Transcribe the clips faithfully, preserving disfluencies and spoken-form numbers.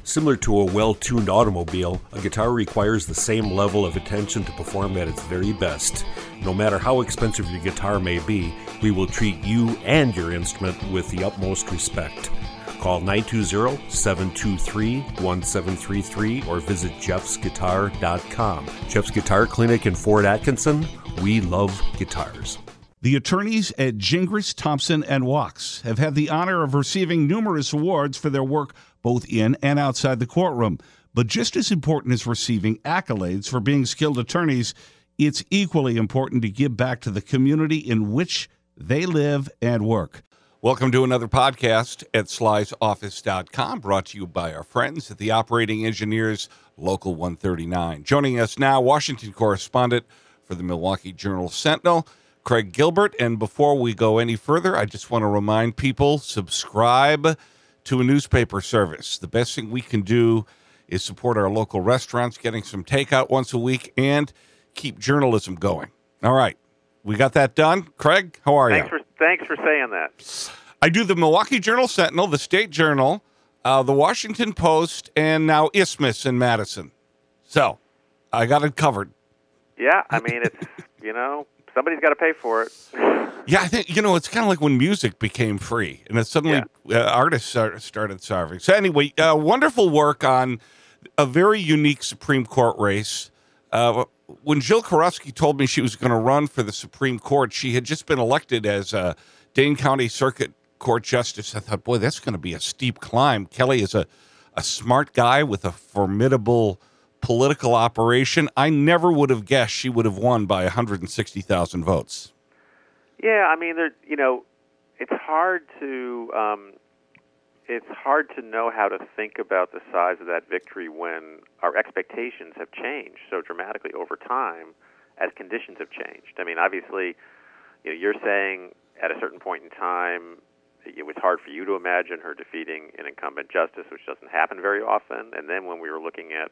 Similar to a well-tuned automobile, a guitar requires the same level of attention to perform at its very best. No matter how expensive your guitar may be, we will treat you and your instrument with the utmost respect. Call nine two zero, seven two three, one seven three three or visit jeffs guitar dot com. Jeff's Guitar Clinic in Fort Atkinson. We love guitars. The attorneys at Gingras, Thompson, and Wachs have had the honor of receiving numerous awards for their work both in and outside the courtroom. But just as important as receiving accolades for being skilled attorneys, it's equally important to give back to the community in which they live and work. Welcome to another podcast at slys office dot com, brought to you by our friends at the Operating Engineers Local one thirty-nine. Joining us now, Washington correspondent for the Milwaukee Journal-Sentinel, Craig Gilbert. And before we go any further, I just want to remind people, subscribe to a newspaper service. The best thing we can do is support our local restaurants, getting some takeout once a week, and keep journalism going. All right. We got that done. Craig, how are thanks you? For, thanks for saying that. I do the Milwaukee Journal-Sentinel, the State Journal, uh, the Washington Post, and now Isthmus in Madison. So I got it covered. Yeah, I mean, it's, you know, somebody's got to pay for it. Yeah, I think, you know, it's kind of like when music became free, and then suddenly yeah. uh, artists started starving. So anyway, uh, wonderful work on a very unique Supreme Court race. Uh, when Jill Karofsky told me she was going to run for the Supreme Court, she had just been elected as a Dane County Circuit Court Justice. I thought, boy, that's going to be a steep climb. Kelly is a, a smart guy with a formidable political operation. I never would have guessed she would have won by one hundred sixty thousand votes. Yeah, I mean, there, you know, it's hard to um, it's hard to know how to think about the size of that victory when our expectations have changed so dramatically over time as conditions have changed. I mean, obviously, you know, you're saying at a certain point in time it was hard for you to imagine her defeating an incumbent justice, which doesn't happen very often. And then when we were looking at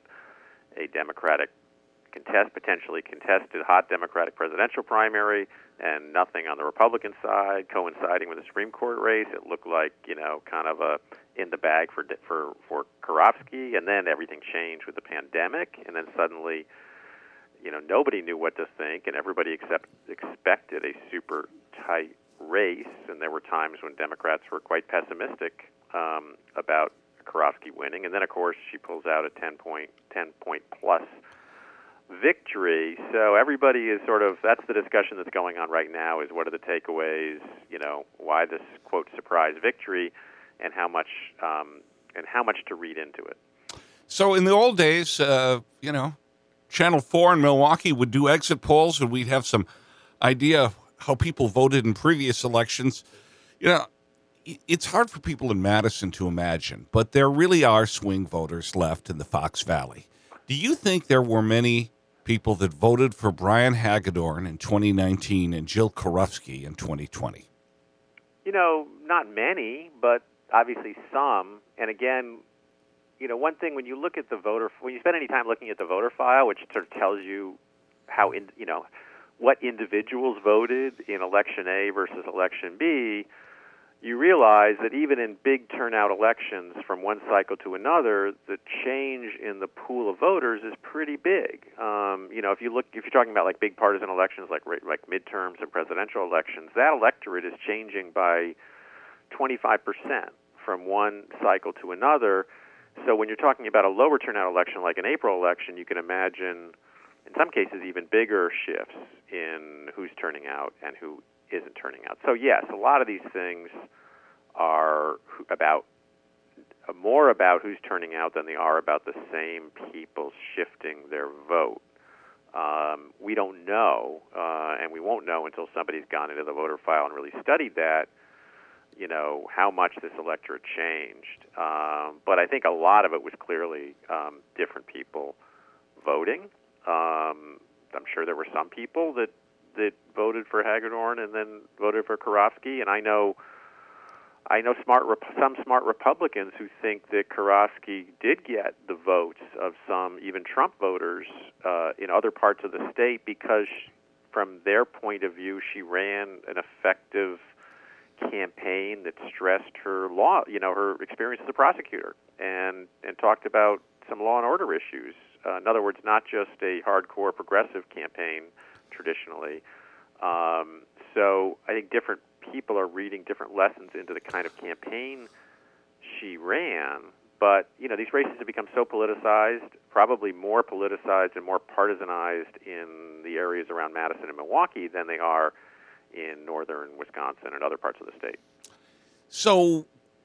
a Democratic contest, potentially contested hot Democratic presidential primary, and nothing on the Republican side coinciding with the Supreme Court race, it looked like, you know, kind of a in the bag for for for Karofsky. And then everything changed with the pandemic, and then suddenly, you know, nobody knew what to think, and everybody except expected a super tight race. And there were times when Democrats were quite pessimistic um, about Karofsky winning, and then of course she pulls out a ten point ten point plus victory. So everybody is sort of, that's the discussion that's going on right now, is what are the takeaways, you know, why this quote surprise victory, and how much um, and how much to read into it. So in the old days, uh, you know, Channel four in Milwaukee would do exit polls, and we'd have some idea of how people voted in previous elections. You know, it's hard for people in Madison to imagine, but there really are swing voters left in the Fox Valley. Do you think there were many people that voted for Brian Hagedorn in twenty nineteen and Jill Karofsky in twenty twenty? You know, not many, but obviously some. And again, you know, one thing, when you look at the voter, when you spend any time looking at the voter file, which sort of tells you how, in, you know, what individuals voted in Election A versus Election B, you realize that even in big turnout elections from one cycle to another, the change in the pool of voters is pretty big. Um, you know, if you look, if you're talking about like big partisan elections, like like midterms and presidential elections, that electorate is changing by twenty-five percent from one cycle to another. So when you're talking about a lower turnout election, like an April election, you can imagine, in some cases, even bigger shifts in who's turning out and who isn't turning out. So yes, a lot of these things are about more about who's turning out than they are about the same people shifting their vote. Um, we don't know, uh, and we won't know until somebody's gone into the voter file and really studied that, you know, how much this electorate changed. Um, but I think a lot of it was clearly um, different people voting. Um, I'm sure there were some people that that voted for Hagedorn and then voted for Karofsky, and I know, I know smart some smart Republicans who think that Karofsky did get the votes of some even Trump voters uh, in other parts of the state because, from their point of view, she ran an effective campaign that stressed her law, you know, her experience as a prosecutor, and and talked about some law and order issues. Uh, in other words, not just a hardcore progressive campaign traditionally. Um, so I think different people are reading different lessons into the kind of campaign she ran. But, you know, these races have become so politicized, probably more politicized and more partisanized in the areas around Madison and Milwaukee than they are in northern Wisconsin and other parts of the state. So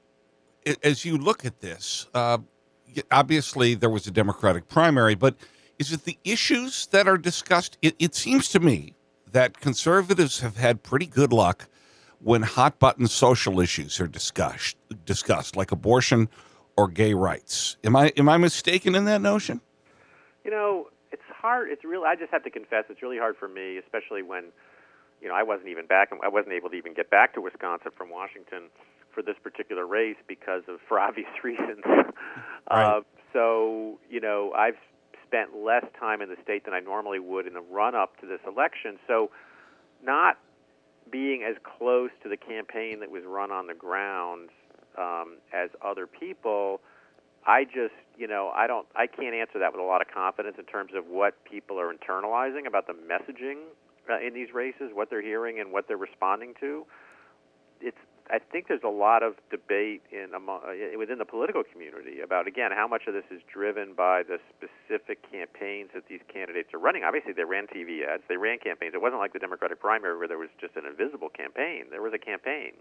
as you look at this, uh, obviously there was a Democratic primary, but is it the issues that are discussed? It, it seems to me that conservatives have had pretty good luck when hot-button social issues are discussed, discussed, like abortion or gay rights. Am I am I mistaken in that notion? You know, it's hard. It's really. I just have to confess, it's really hard for me, especially when, you know, I wasn't even back. I wasn't able to even get back to Wisconsin from Washington for this particular race because of, for obvious reasons. Right. Uh, so, you know, I've spent less time in the state than I normally would in the run-up to this election. So, not being as close to the campaign that was run on the ground um, as other people, I just, you know, I don't, I can't answer that with a lot of confidence in terms of what people are internalizing about the messaging uh, in these races, what they're hearing and what they're responding to. It's, I think there's a lot of debate in among, uh, within the political community about, again, how much of this is driven by the specific campaigns that these candidates are running. Obviously, they ran T V ads, they ran campaigns. It wasn't like the Democratic primary where there was just an invisible campaign. There was a campaign.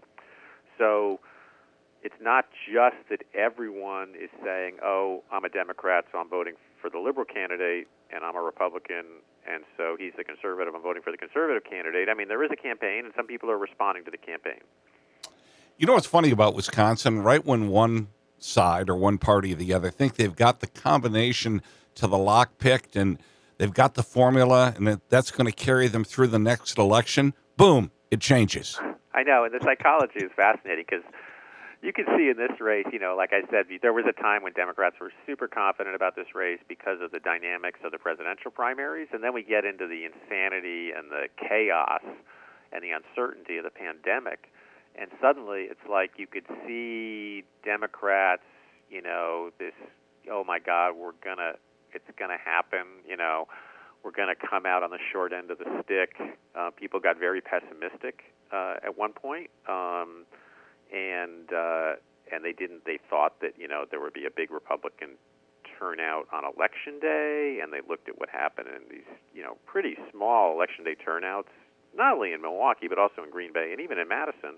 So it's not just that everyone is saying, oh, I'm a Democrat, so I'm voting for the liberal candidate, and I'm a Republican, and so he's the conservative, I'm voting for the conservative candidate. I mean, there is a campaign, and some people are responding to the campaign. You know what's funny about Wisconsin? Right when one side or one party or the other think they've got the combination to the lock picked and they've got the formula and that that's going to carry them through the next election, boom, it changes. I know, and the psychology is fascinating because you can see in this race, you know, like I said, there was a time when Democrats were super confident about this race because of the dynamics of the presidential primaries, and then we get into the insanity and the chaos and the uncertainty of the pandemic. And suddenly it's like you could see Democrats, you know, this, oh, my God, we're going to, it's going to happen, you know, we're going to come out on the short end of the stick. Uh, people got very pessimistic uh, at one point, um, and uh, and they didn't, they thought that, you know, there would be a big Republican turnout on Election Day, and they looked at what happened in these, you know, pretty small Election Day turnouts, not only in Milwaukee, but also in Green Bay and even in Madison.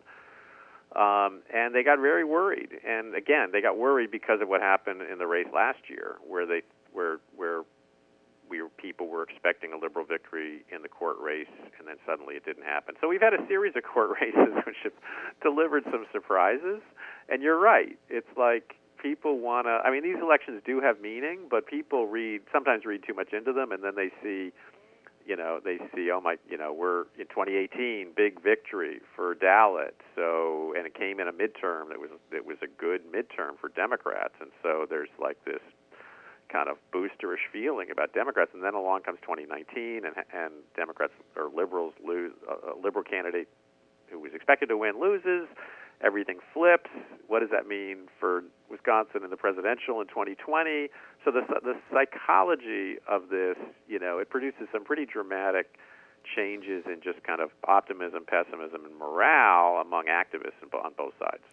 Um, and they got very worried. And again, they got worried because of what happened in the race last year, where they where where we were, people were expecting a liberal victory in the court race, and then suddenly it didn't happen. So we've had a series of court races which have delivered some surprises. And you're right. It's like people want to. I mean, these elections do have meaning, but people read sometimes read too much into them, and then they see. You know, they see, oh my, you know, we're in twenty eighteen, big victory for Dalit. So, and it came in a midterm that was it was a good midterm for Democrats, and so there's like this kind of boosterish feeling about Democrats. And then along comes twenty nineteen, and and Democrats or liberals lose. A liberal candidate who was expected to win loses. Everything flips. What does that mean for Wisconsin and the presidential in twenty twenty? So the the psychology of this, you know, it produces some pretty dramatic changes in just kind of optimism, pessimism, and morale among activists on both sides.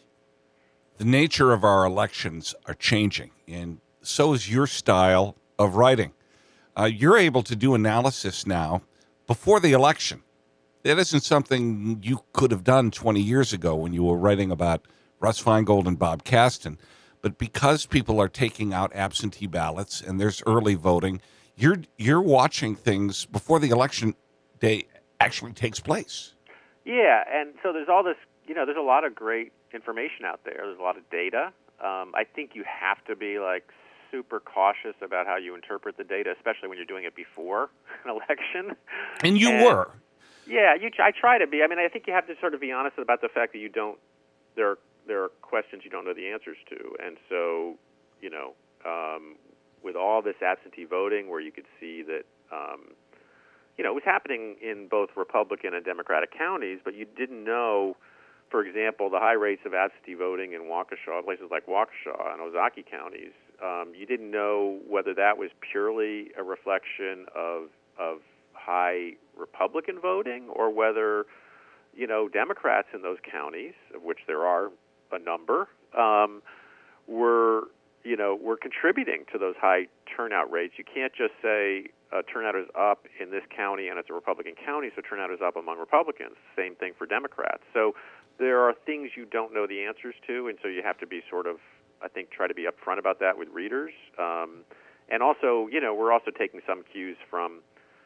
The nature of our elections are changing, and so is your style of writing. Uh, you're able to do analysis now before the election. That isn't something you could have done twenty years ago when you were writing about Russ Feingold and Bob Kasten. But because people are taking out absentee ballots and there's early voting, you're you're watching things before the election day actually takes place. Yeah, and so there's all this, you know, there's a lot of great information out there. There's a lot of data. Um, I think you have to be, like, super cautious about how you interpret the data, especially when you're doing it before an election. And you and, were. Yeah, you, I try to be. I mean, I think you have to sort of be honest about the fact that you don't, there are, there are questions you don't know the answers to. And so, you know, um, with all this absentee voting where you could see that, um, you know, it was happening in both Republican and Democratic counties, but you didn't know for example, the high rates of absentee voting in Waukesha, places like Waukesha and Ozaukee counties, um, you didn't know whether that was purely a reflection of of high Republican voting or whether, you know, Democrats in those counties, of which there are a number, um, were, you know, were contributing to those high turnout rates. You can't just say uh, turnout is up in this county and it's a Republican county, so turnout is up among Republicans. Same thing for Democrats. So there are things you don't know the answers to, and so you have to be sort of, I think, try to be upfront about that with readers. Um, and also, you know, we're also taking some cues from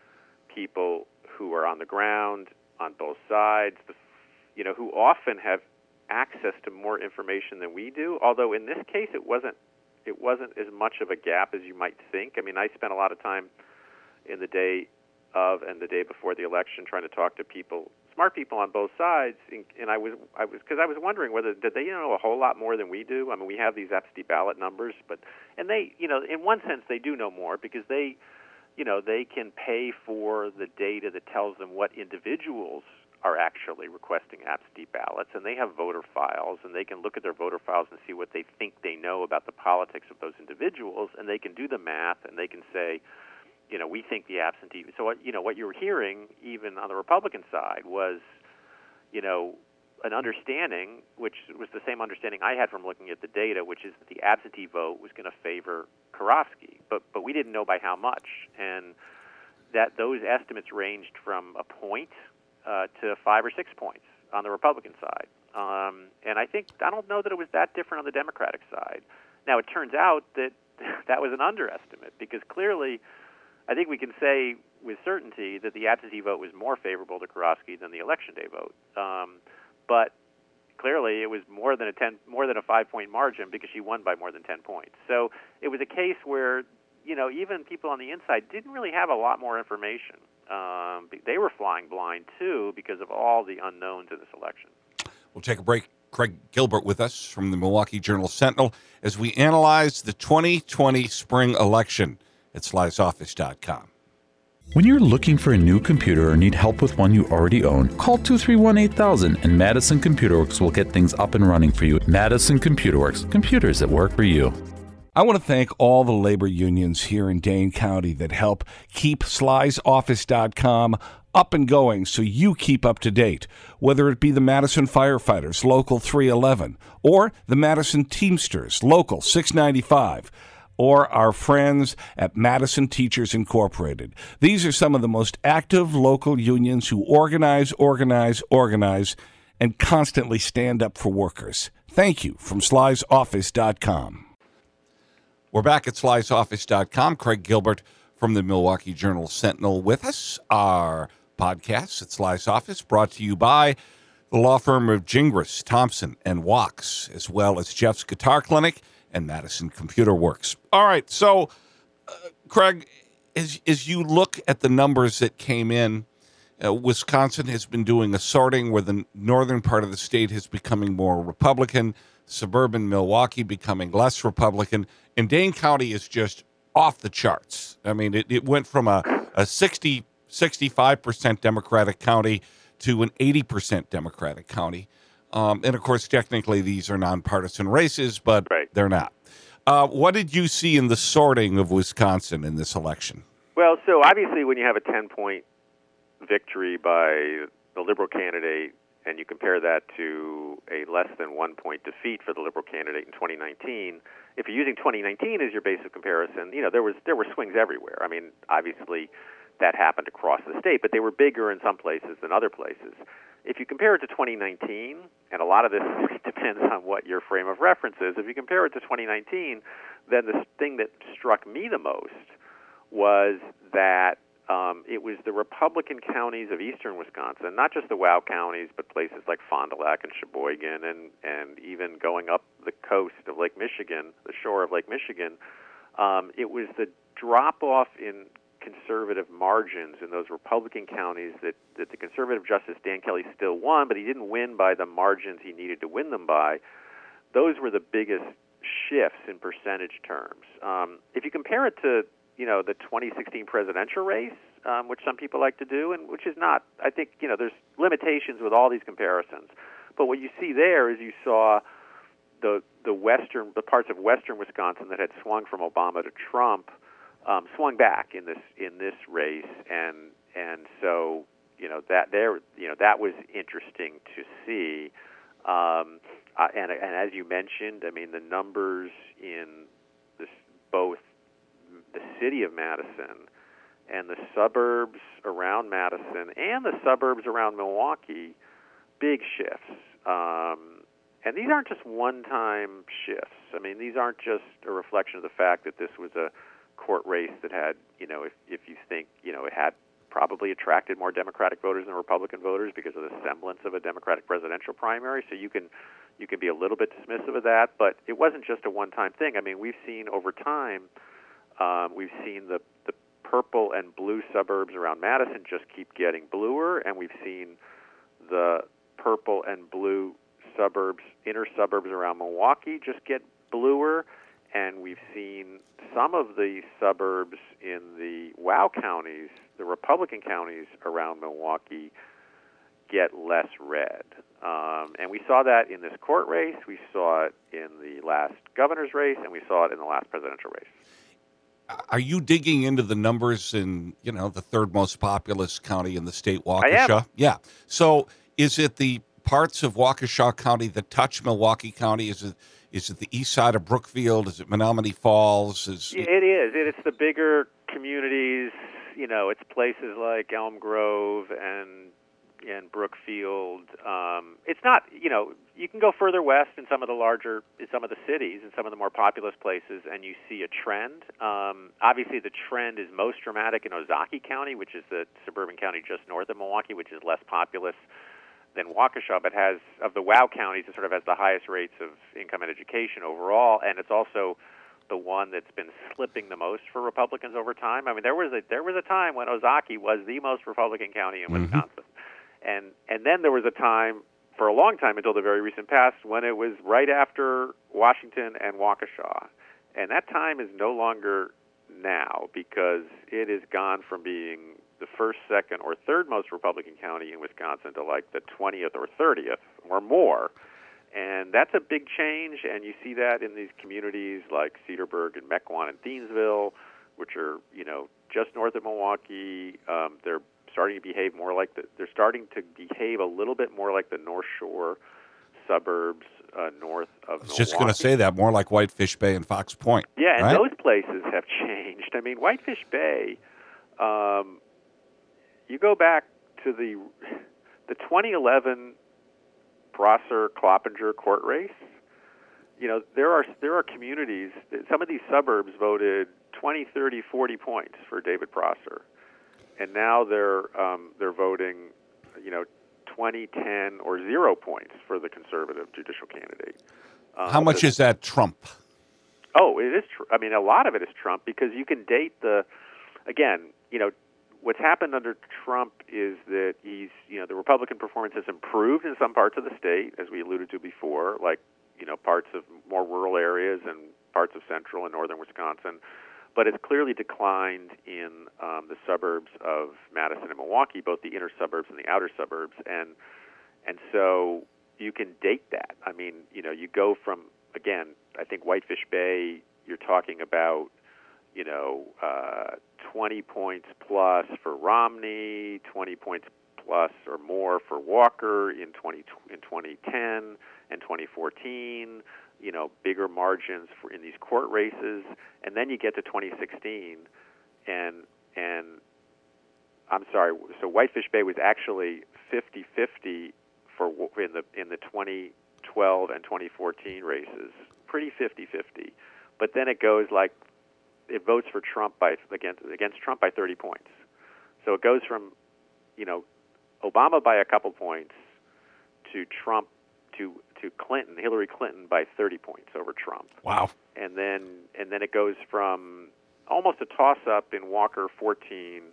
people who are on the ground on both sides, you know, who often have access to more information than we do. Although in this case, it wasn't it wasn't as much of a gap as you might think. I mean, I spent a lot of time in the day of and the day before the election trying to talk to people, smart people on both sides, and, and I was I was because I was wondering whether did they know a whole lot more than we do. I mean, we have these absentee ballot numbers, but and they, you know, in one sense they do know more because they, you know, they can pay for the data that tells them what individuals are actually requesting absentee ballots, and they have voter files, and they can look at their voter files and see what they think they know about the politics of those individuals, and they can do the math, and they can say, you know, we think the absentee. So, what, you know, what you were hearing, even on the Republican side, was, you know, an understanding, which was the same understanding I had from looking at the data, which is that the absentee vote was going to favor Karofsky, but but we didn't know by how much, and that those estimates ranged from a point uh, to five or six points on the Republican side. Um, and I think, I don't know that it was that different on the Democratic side. Now, it turns out that that was an underestimate, because clearly, I think we can say with certainty that the absentee vote was more favorable to Karofsky than the election day vote. Um, but clearly, it was more than a ten, more than a five-point margin because she won by more than ten points. So it was a case where, you know, even people on the inside didn't really have a lot more information. Um, they were flying blind too because of all the unknowns in this election. We'll take a break. Craig Gilbert with us from the Milwaukee Journal-Sentinel as we analyze the twenty twenty spring election at sly's office dot com. When you're looking for a new computer or need help with one you already own, call two three one, eight thousand and Madison Computer Works will get things up and running for you. Madison Computer Works, computers that work for you. I want to thank all the labor unions here in Dane County that help keep sly's office dot com up and going so you keep up to date, whether it be the Madison Firefighters, Local three eleven, or the Madison Teamsters, Local six ninety-five, or our friends at Madison Teachers Incorporated. These are some of the most active local unions who organize, organize, organize, and constantly stand up for workers. Thank you from sly's office dot com. We're back at sly's office dot com. Craig Gilbert from the Milwaukee Journal-Sentinel with us. Our podcast at Sly's Office brought to you by the law firm of Gingras, Thompson, and Wachs, as well as Jeff's Guitar Clinic and Madison Computer Works. All right, so, uh, Craig, as, as you look at the numbers that came in, uh, Wisconsin has been doing a sorting where the northern part of the state is becoming more Republican, suburban Milwaukee becoming less Republican, and Dane County is just off the charts. I mean, it, it went from a, a sixty, sixty-five percent Democratic county to an eighty percent Democratic county. Um, and, of course, technically these are nonpartisan races, but right. They're not. Uh, what did you see in the sorting of Wisconsin in this election? Well, so obviously when you have a ten-point victory by the Liberal candidate and you compare that to a less than one-point defeat for the Liberal candidate in twenty nineteen, if you're using twenty nineteen as your base of comparison, you know, there was there were swings everywhere. I mean, obviously that happened across the state, but they were bigger in some places than other places. If you compare it to twenty nineteen, and a lot of this depends on what your frame of reference is, if you compare it to twenty nineteen, then the thing that struck me the most was that um, it was the Republican counties of eastern Wisconsin, not just the W O W counties, but places like Fond du Lac and Sheboygan, and, and even going up the coast of Lake Michigan, the shore of Lake Michigan. Um, it was the drop-off in conservative margins in those Republican counties that, that the conservative Justice Dan Kelly still won, but he didn't win by the margins he needed to win them by. Those were the biggest shifts in percentage terms. Um, if you compare it to, you know, the twenty sixteen presidential race, um, which some people like to do, and which is not, I think, you know, there's limitations with all these comparisons. But what you see there is you saw the the western, the parts of western Wisconsin that had swung from Obama to Trump, um, swung back in this in this race, and and so you know that there you know that was interesting to see. Um, uh, and and as you mentioned, I mean the numbers in this both the city of Madison and the suburbs around Madison and the suburbs around Milwaukee, big shifts. Um, and these aren't just one-time shifts. I mean, these aren't just a reflection of the fact that this was a court race that had, you know, if, if you think, you know, it had probably attracted more Democratic voters than Republican voters because of the semblance of a Democratic presidential primary. So you can you can be a little bit dismissive of that, but it wasn't just a one-time thing. I mean, we've seen over time, um, we've seen the, the purple and blue suburbs around Madison just keep getting bluer, and we've seen the purple and blue suburbs, inner suburbs around Milwaukee just get bluer, and we've seen some of the suburbs in the WOW counties, the Republican counties around Milwaukee, get less red. Um, and we saw that in this court race, we saw it in the last governor's race, and we saw it in the last presidential race. Are you digging into the numbers in, you know, the third most populous county in the state, Waukesha? I am. Yeah. So is it the parts of Waukesha County that touch Milwaukee County? Is it is it the east side of Brookfield? Is it Menominee Falls? Is it, it is. It, it's the bigger communities. You know, it's places like Elm Grove and and Brookfield. Um, it's not, you know, you can go further west in some of the larger, in some of the cities, in some of the more populous places, and you see a trend. Um, obviously, the trend is most dramatic in Ozaukee County, which is the suburban county just north of Milwaukee, which is less populous than Waukesha, but has, of the WOW counties, it sort of has the highest rates of income and education overall, and it's also the one that's been slipping the most for Republicans over time. I mean, there was a there was a time when Ozaukee was the most Republican county in Mm-hmm. Wisconsin. And and then there was a time, for a long time until the very recent past, when it was right after Washington and Waukesha. And that time is no longer now, because it has gone from being the first, second, or third most Republican county in Wisconsin to like the twentieth or thirtieth or more. And that's a big change, and you see that in these communities like Cedarburg and Mequon and Thiensville, which are, you know, just north of Milwaukee. Um, they're starting to behave more like the, they're starting to behave a little bit more like the North Shore suburbs uh, north of Milwaukee. I was just going to say that, more like Whitefish Bay and Fox Point. Yeah, and right? those places have changed. I mean, Whitefish Bay, um, you go back to the the twenty eleven Prosser-Cloppinger court race, you know, there are there are communities, some of these suburbs voted twenty, thirty, forty points for David Prosser. And now they're um, they're voting, you know, twenty, ten, or zero points for the conservative judicial candidate. Um, How much is that Trump? Oh, it is. Tr- I mean, a lot of it is Trump, because you can date the. Again, you know, what's happened under Trump is that he's, you know, the Republican performance has improved in some parts of the state, as we alluded to before, like, you know, parts of more rural areas and parts of central and northern Wisconsin. But it's clearly declined in um, the suburbs of Madison and Milwaukee, both the inner suburbs and the outer suburbs, and and so you can date that. I mean, you know, you go from, again, I think Whitefish Bay, you're talking about, you know, uh, twenty points plus for Romney, twenty points plus or more for Walker in twenty in twenty ten and twenty fourteen. You know, bigger margins for in these court races, and then you get to twenty sixteen, and and I'm sorry, so Whitefish Bay was actually fifty-fifty for in the in the twenty twelve and twenty fourteen races, pretty fifty-fifty, but then it goes like it votes for Trump by against against Trump by thirty points, so it goes from, you know, Obama by a couple points to Trump to to Clinton, Hillary Clinton by thirty points over Trump. Wow. And then and then it goes from almost a toss-up in Walker fourteen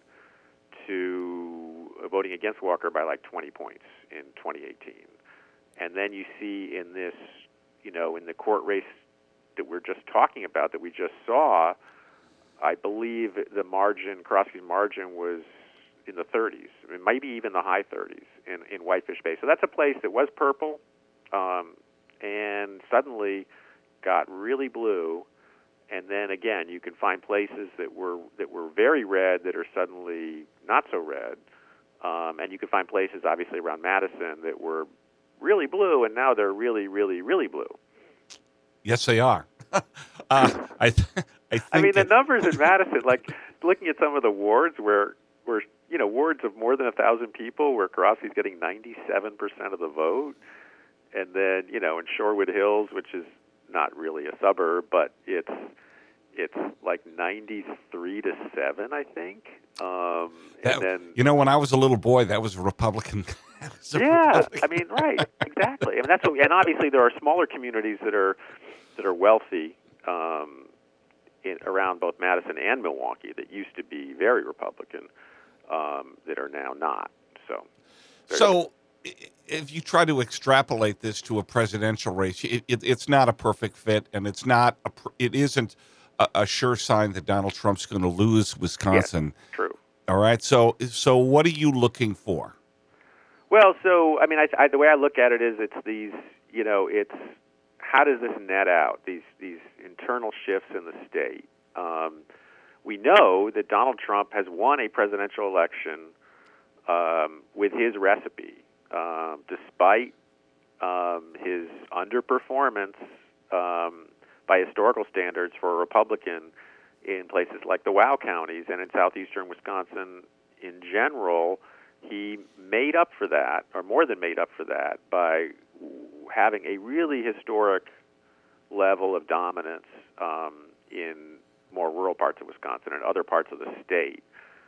to voting against Walker by like twenty points in twenty eighteen. And then you see in this, you know, in the court race that we're just talking about, that we just saw, I believe the margin, Krosky's margin was in the thirties. I mean, maybe even the high thirties in, in Whitefish Bay. So that's a place that was purple um, and suddenly got really blue. And then again, you can find places that were that were very red that are suddenly not so red, um, and you can find places, obviously, around Madison that were really blue, and now they're really, really, really blue. Yes, they are. uh, I, th- I think. I mean, the it, numbers in Madison, like looking at some of the wards where, where you know, wards of more than a thousand people, where Karofsky's getting ninety-seven percent of the vote, and then you know, in Shorewood Hills, which is not really a suburb, but it's it's like ninety-three to seven, I think. Um, that, and then you know, when I was a little boy, that was a Republican. was a yeah, Republican. I mean, right, exactly. I mean, that's what, and obviously there are smaller communities that are that are wealthy um, in, around both Madison and Milwaukee that used to be very Republican um, that are now not. So, so. If you try to extrapolate this to a presidential race, it, it, it's not a perfect fit, and it's not. A, it isn't a, a sure sign that Donald Trump's going to lose Wisconsin. Yes, true. All right. So, so what are you looking for? Well, so I mean, I, I, the way I look at it is, it's these. You know, it's how does this net out? These these internal shifts in the state. Um, we know that Donald Trump has won a presidential election um, with his recipe. Um, despite um, his underperformance um, by historical standards for a Republican in places like the Wow counties and in southeastern Wisconsin in general, he made up for that, or more than made up for that, by having a really historic level of dominance um, in more rural parts of Wisconsin and other parts of the state.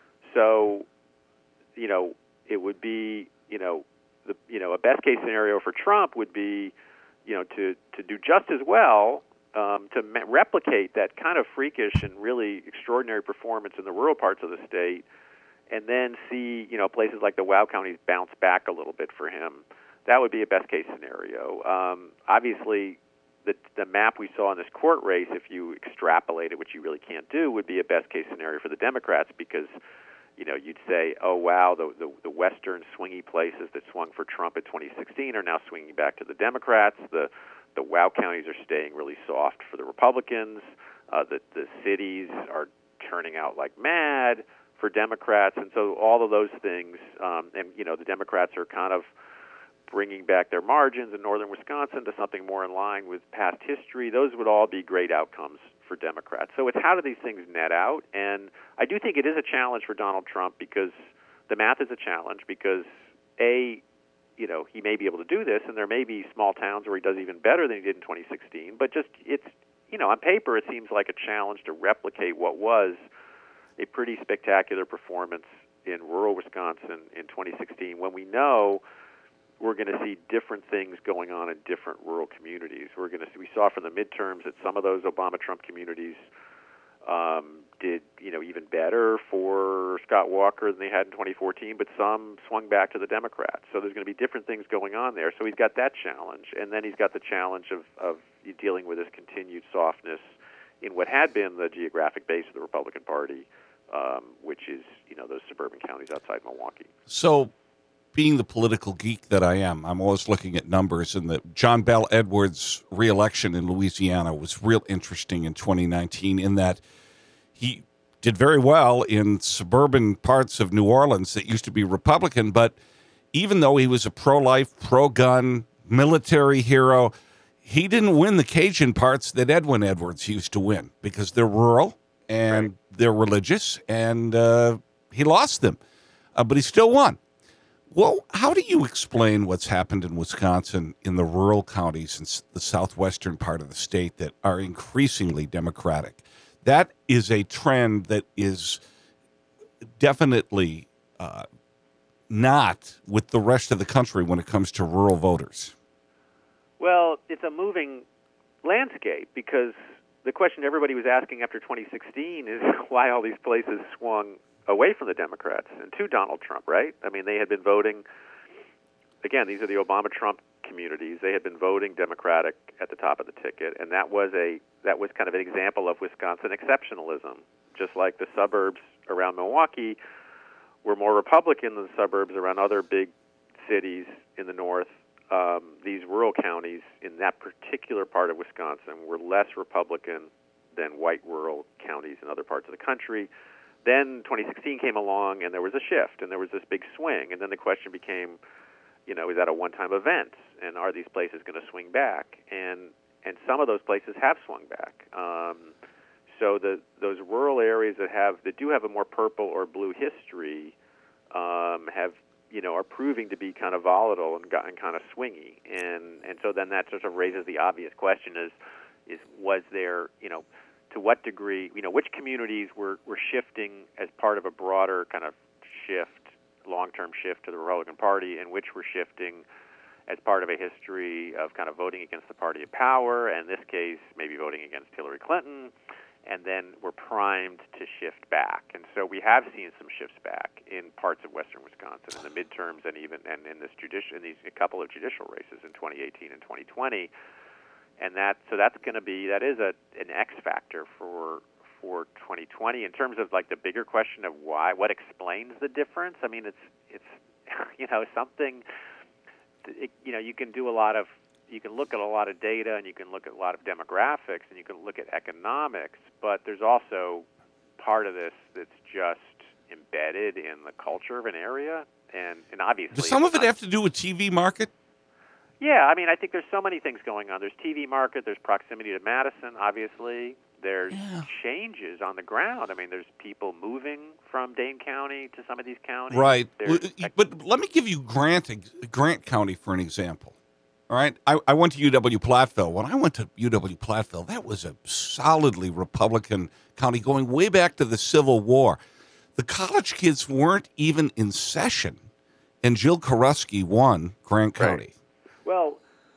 So, you know, it would be, you know, The, you know, a best case scenario for Trump would be, you know, to, to do just as well, um, to ma- replicate that kind of freakish and really extraordinary performance in the rural parts of the state, and then see, you know, places like the Wow counties bounce back a little bit for him. That would be a best case scenario. Um, obviously, the the map we saw in this court race, if you extrapolate it, which you really can't do, would be a best case scenario for the Democrats, because you know, you'd say, oh, wow, the, the the western swingy places that swung for Trump in twenty sixteen are now swinging back to the Democrats. The the Wow counties are staying really soft for the Republicans. Uh, the, the cities are turning out like mad for Democrats. And so all of those things, um, and, you know, the Democrats are kind of bringing back their margins in northern Wisconsin to something more in line with past history. Those would all be great outcomes for Democrats. So it's how do these things net out? And I do think it is a challenge for Donald Trump, because the math is a challenge, because A, you know, he may be able to do this, and there may be small towns where he does even better than he did in twenty sixteen, but just it's, you know, on paper it seems like a challenge to replicate what was a pretty spectacular performance in rural Wisconsin in twenty sixteen, when we know we're going to see different things going on in different rural communities. We're going to see, we saw from the midterms that some of those Obama-Trump communities um, did, you know, even better for Scott Walker than they had in twenty fourteen, but some swung back to the Democrats. So there's going to be different things going on there. So he's got that challenge, and then he's got the challenge of, of dealing with this continued softness in what had been the geographic base of the Republican Party, um, which is, you know, those suburban counties outside Milwaukee. So, being the political geek that I am, I'm always looking at numbers, and the John Bel Edwards re-election in Louisiana was real interesting in twenty nineteen, in that he did very well in suburban parts of New Orleans that used to be Republican, but even though he was a pro-life, pro-gun, military hero, he didn't win the Cajun parts that Edwin Edwards used to win, because they're rural and Right. they're religious, and uh, he lost them, uh, but he still won. Well, how do you explain what's happened in Wisconsin in the rural counties in the southwestern part of the state that are increasingly Democratic? That is a trend that is definitely uh, not with the rest of the country when it comes to rural voters. Well, it's a moving landscape, because the question everybody was asking after twenty sixteen is why all these places swung away from the Democrats and to Donald Trump, right? I mean, they had been voting, again, these are the Obama-Trump communities. They had been voting Democratic at the top of the ticket, and that was a that was kind of an example of Wisconsin exceptionalism. Just like the suburbs around Milwaukee were more Republican than the suburbs around other big cities in the north, um, these rural counties in that particular part of Wisconsin were less Republican than white rural counties in other parts of the country. Then twenty sixteen came along, and there was a shift, and there was this big swing. And then the question became, you know, is that a one-time event? And are these places going to swing back? And and some of those places have swung back. Um, so the those rural areas that have that do have a more purple or blue history um, have, you know, are proving to be kind of volatile and, and kind of swingy. And and so then that sort of raises the obvious question: is is was there, you know, to what degree, you know, which communities were, were shifting as part of a broader kind of shift, long-term shift to the Republican Party, and which were shifting as part of a history of kind of voting against the party of power, and in this case, maybe voting against Hillary Clinton, and then were primed to shift back. And so we have seen some shifts back in parts of western Wisconsin in the midterms, and even and in this judici- in these a couple of judicial races in twenty eighteen and twenty twenty. And that so that's going to be that is a an X factor for for twenty twenty in terms of like the bigger question of why, what explains the difference. I mean, it's it's you know something. It, you know, you can do a lot of you can look at a lot of data, and you can look at a lot of demographics, and you can look at economics. But there's also part of this that's just embedded in the culture of an area, and and obviously, does some of it have to do with T V market? Yeah, I mean, I think there's so many things going on. There's T V market, there's proximity to Madison, obviously. There's yeah. changes on the ground. I mean, there's people moving from Dane County to some of these counties. Right. Well, but let me give you Grant, Grant County for an example. All right. I, I went to U W-Platteville. When I went to U W-Platteville, that was a solidly Republican county going way back to the Civil War. The college kids weren't even in session, and Jill Karusky won Grant County. Right. Well,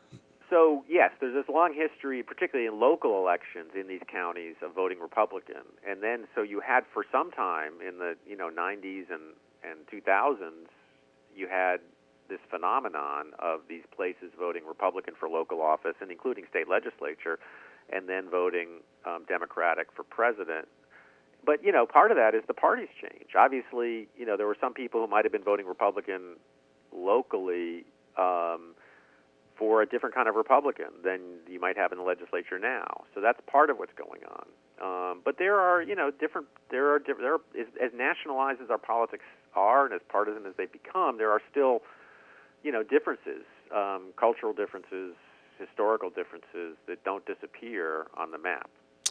so yes, there's this long history, particularly in local elections in these counties, of voting Republican. And then, so you had for some time in the you know nineties and and two thousands, you had this phenomenon of these places voting Republican for local office, and including state legislature, and then voting um, Democratic for president. But you know, part of that is the parties change. Obviously, you know, there were some people who might have been voting Republican locally. Um, for a different kind of Republican than you might have in the legislature now. So that's part of what's going on. Um, but there are, you know, different, there are, there are as, as nationalized as our politics are and as partisan as they become, there are still, you know, differences, um, cultural differences, historical differences that don't disappear on the map.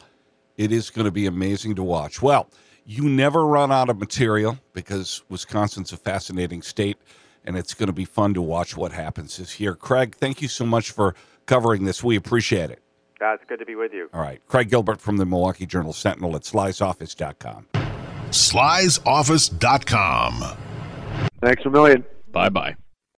It is going to be amazing to watch. Well, you never run out of material because Wisconsin's a fascinating state, and it's going to be fun to watch what happens this year. Craig, thank you so much for covering this. We appreciate it. Uh, it's good to be with you. All right. Craig Gilbert from the Milwaukee Journal Sentinel at Sly's Office dot com. Sly's Office dot com. Thanks a million. Bye-bye.